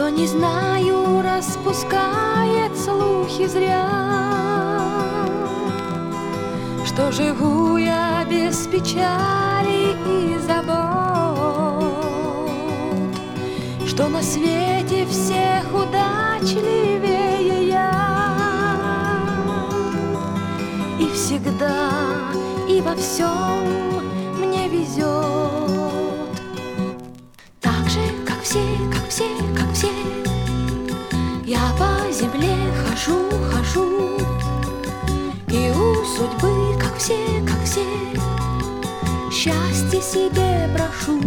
но не знаю, распускает слухи зря, что живу я без печали и забот, что на свете всех удачливее я, и всегда и во всем мне везет. Так же, как все, как все, как все, я по земле хожу, хожу, и у судьбы, как все, счастье себе прошу.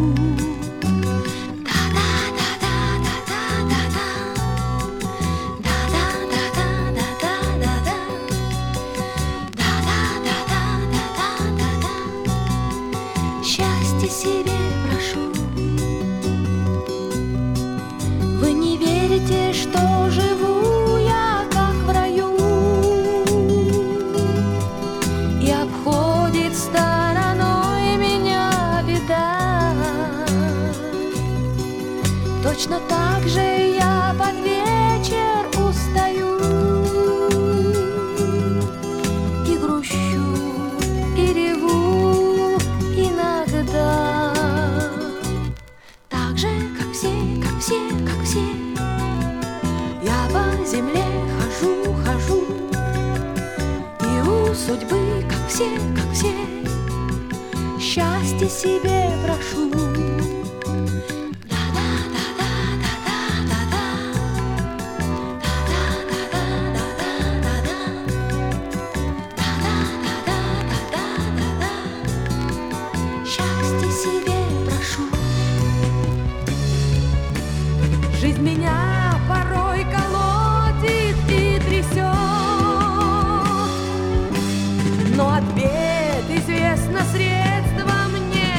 Счастье себе прошу. Вы не верите, что живу я как в раю, и обходит стороной меня беда. Точно так же я под вечер устаю и грущу, и реву иногда. Так же, как все, как все, как все, я по земле хожу, хожу, и у судьбы, как все, счастье себе прошу. Счастье себе прошу. Жизнь меня порой колотит и трясет, но от бед известно средство мне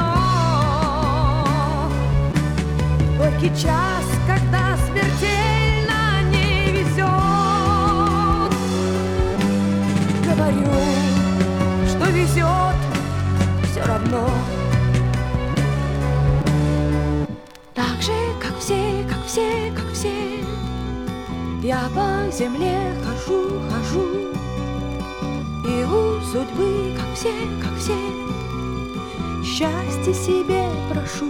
одно. Горький час, когда смертельно не везет, говорю, что везет все равно. Так же, как все, как все, как все, я по земле хожу, хожу, и у судьбы, как все, счастье себе прошу.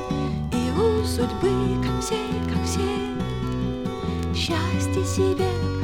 И у судьбы, как все, счастье себе